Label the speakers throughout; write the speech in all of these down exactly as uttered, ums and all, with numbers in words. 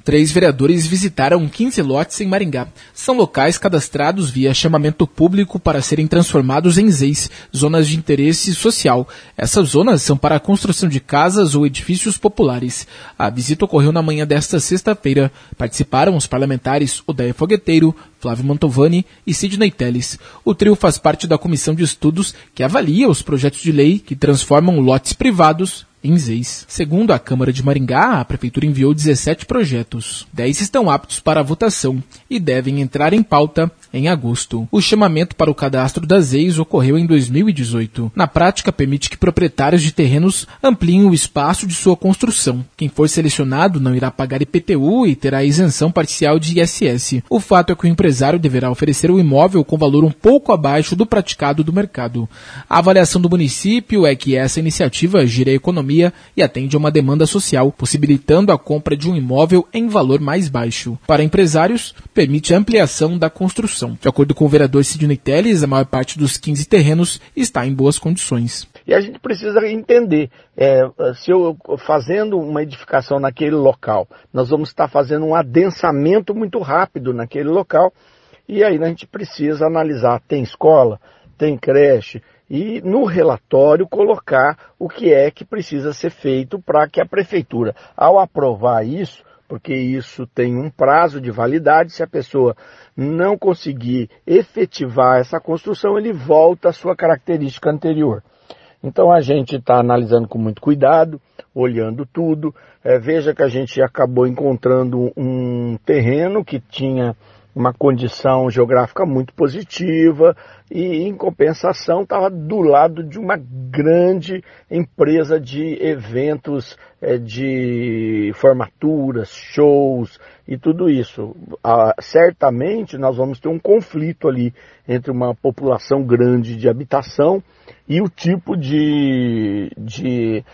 Speaker 1: Três vereadores visitaram quinze lotes em Maringá. São locais cadastrados via chamamento público para serem transformados em Z E Is, zonas de interesse social. Essas zonas são para a construção de casas ou edifícios populares. A visita ocorreu na manhã desta sexta-feira. Participaram os parlamentares Odeia Fogueteiro, Flávio Mantovani e Sidney Telles. O trio faz parte da comissão de estudos que avalia os projetos de lei que transformam lotes privados em Z E Is. Segundo a Câmara de Maringá, a Prefeitura enviou dezessete projetos. dez estão aptos para a votação e devem entrar em pauta em agosto. O chamamento para o cadastro das Z E Is ocorreu em dois mil e dezoito. Na prática, permite que proprietários de terrenos ampliem o espaço de sua construção. Quem for selecionado não irá pagar I P T U e terá isenção parcial de I S S. O fato é que o empresário deverá oferecer o imóvel com valor um pouco abaixo do praticado do mercado. A avaliação do município é que essa iniciativa gira a economia e atende a uma demanda social, possibilitando a compra de um imóvel em valor mais baixo. Para empresários, permite a ampliação da construção. De acordo com o vereador Sidney Telles, a maior parte dos quinze terrenos está em boas condições.
Speaker 2: E a gente precisa entender, é, se eu fazendo uma edificação naquele local, nós vamos estar fazendo um adensamento muito rápido naquele local, e aí a gente precisa analisar, tem escola, tem creche, e no relatório colocar o que é que precisa ser feito para que a prefeitura, ao aprovar isso, porque isso tem um prazo de validade, se a pessoa não conseguir efetivar essa construção, ele volta à sua característica anterior. Então a gente está analisando com muito cuidado, olhando tudo. É, veja que a gente acabou encontrando um terreno que tinha uma condição geográfica muito positiva e, em compensação, estava do lado de uma grande empresa de eventos, é, de formaturas, shows e tudo isso. Ah, certamente nós vamos ter um conflito ali entre uma população grande de habitação e o tipo de, de,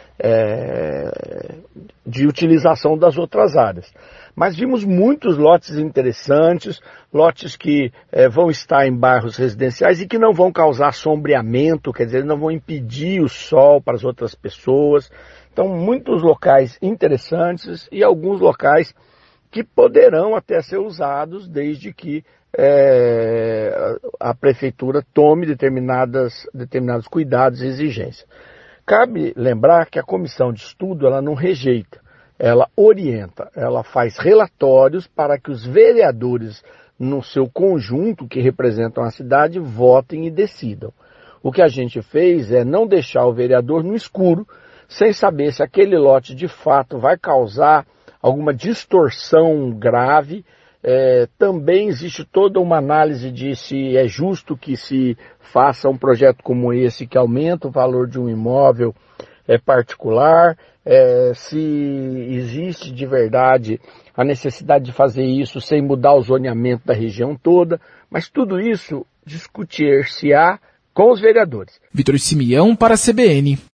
Speaker 2: é, de utilização das outras áreas. Mas vimos muitos lotes interessantes, lotes que é, vão estar em bairros residenciais e que não vão causar sombreamento, quer dizer, não vão impedir o sol para as outras pessoas. Então, muitos locais interessantes e alguns locais que poderão até ser usados desde que é, a prefeitura tome determinadas, determinados cuidados e exigências. Cabe lembrar que a comissão de estudo ela não rejeita, ela orienta, ela faz relatórios para que os vereadores, no seu conjunto que representam a cidade, votem e decidam. O que a gente fez é não deixar o vereador no escuro, sem saber se aquele lote de fato vai causar alguma distorção grave. É, também existe toda uma análise de se é justo que se faça um projeto como esse, que aumenta o valor de um imóvel é, particular, é, se existe de verdade a necessidade de fazer isso sem mudar o zoneamento da região toda, mas tudo isso discutir-se-á com os vereadores.
Speaker 1: Vitor Simeão para a C B N.